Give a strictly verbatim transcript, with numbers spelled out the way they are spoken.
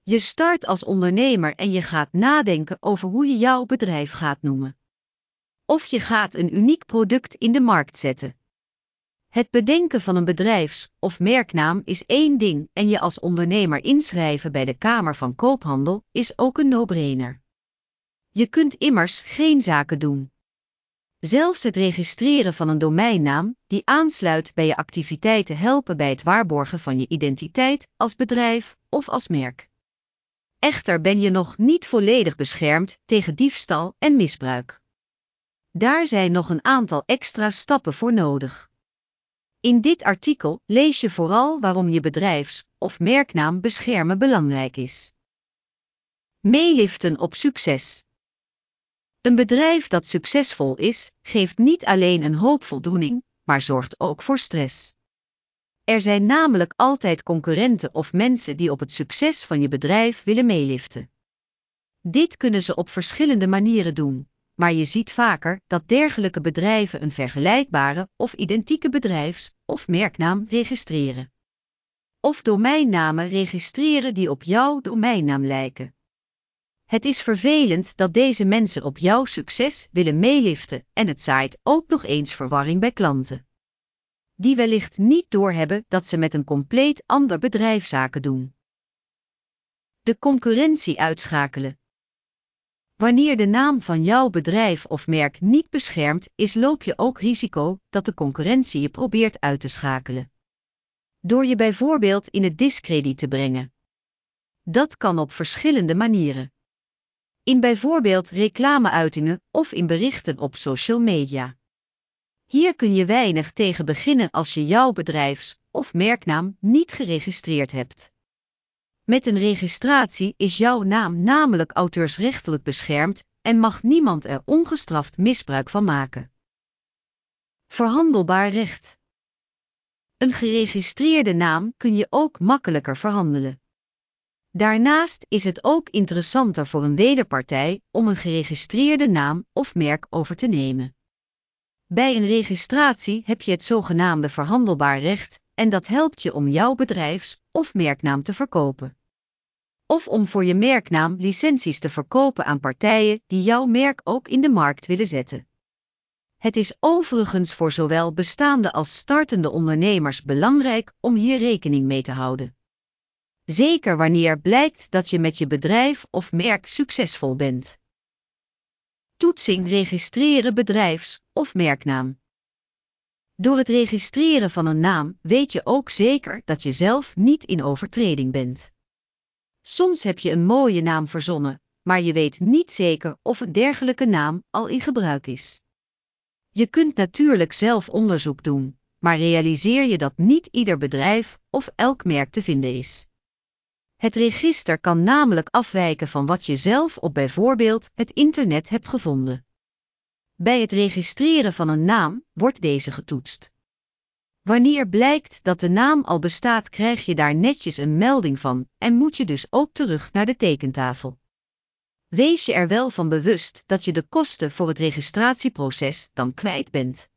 Je start als ondernemer en je gaat nadenken over hoe je jouw bedrijf gaat noemen. Of je gaat een uniek product in de markt zetten. Het bedenken van een bedrijfs- of merknaam is één ding en je als ondernemer inschrijven bij de Kamer van Koophandel is ook een no-brainer. Je kunt immers geen zaken doen. Zelfs het registreren van een domeinnaam die aansluit bij je activiteiten helpen bij het waarborgen van je identiteit als bedrijf of als merk. Echter ben je nog niet volledig beschermd tegen diefstal en misbruik. Daar zijn nog een aantal extra stappen voor nodig. In dit artikel lees je vooral waarom je bedrijfs- of merknaam beschermen belangrijk is. Meeliften op succes. Een bedrijf dat succesvol is, geeft niet alleen een hoop voldoening, maar zorgt ook voor stress. Er zijn namelijk altijd concurrenten of mensen die op het succes van je bedrijf willen meeliften. Dit kunnen ze op verschillende manieren doen, maar je ziet vaker dat dergelijke bedrijven een vergelijkbare of identieke bedrijfs- of merknaam registreren. Of domeinnamen registreren die op jouw domeinnaam lijken. Het is vervelend dat deze mensen op jouw succes willen meeliften en het zaait ook nog eens verwarring bij klanten. Die wellicht niet doorhebben dat ze met een compleet ander bedrijf zaken doen. De concurrentie uitschakelen. Wanneer de naam van jouw bedrijf of merk niet beschermd is, loop je ook risico dat de concurrentie je probeert uit te schakelen. Door je bijvoorbeeld in het diskrediet te brengen. Dat kan op verschillende manieren. In bijvoorbeeld reclameuitingen of in berichten op social media. Hier kun je weinig tegen beginnen als je jouw bedrijfs- of merknaam niet geregistreerd hebt. Met een registratie is jouw naam namelijk auteursrechtelijk beschermd en mag niemand er ongestraft misbruik van maken. Verhandelbaar recht. Een geregistreerde naam kun je ook makkelijker verhandelen. Daarnaast is het ook interessanter voor een wederpartij om een geregistreerde naam of merk over te nemen. Bij een registratie heb je het zogenaamde verhandelbaar recht en dat helpt je om jouw bedrijfs- of merknaam te verkopen. Of om voor je merknaam licenties te verkopen aan partijen die jouw merk ook in de markt willen zetten. Het is overigens voor zowel bestaande als startende ondernemers belangrijk om hier rekening mee te houden. Zeker wanneer blijkt dat je met je bedrijf of merk succesvol bent. Toetsing registreren bedrijfs- of merknaam. Door het registreren van een naam weet je ook zeker dat je zelf niet in overtreding bent. Soms heb je een mooie naam verzonnen, maar je weet niet zeker of een dergelijke naam al in gebruik is. Je kunt natuurlijk zelf onderzoek doen, maar realiseer je dat niet ieder bedrijf of elk merk te vinden is. Het register kan namelijk afwijken van wat je zelf op bijvoorbeeld het internet hebt gevonden. Bij het registreren van een naam wordt deze getoetst. Wanneer blijkt dat de naam al bestaat, krijg je daar netjes een melding van en moet je dus ook terug naar de tekentafel. Wees je er wel van bewust dat je de kosten voor het registratieproces dan kwijt bent.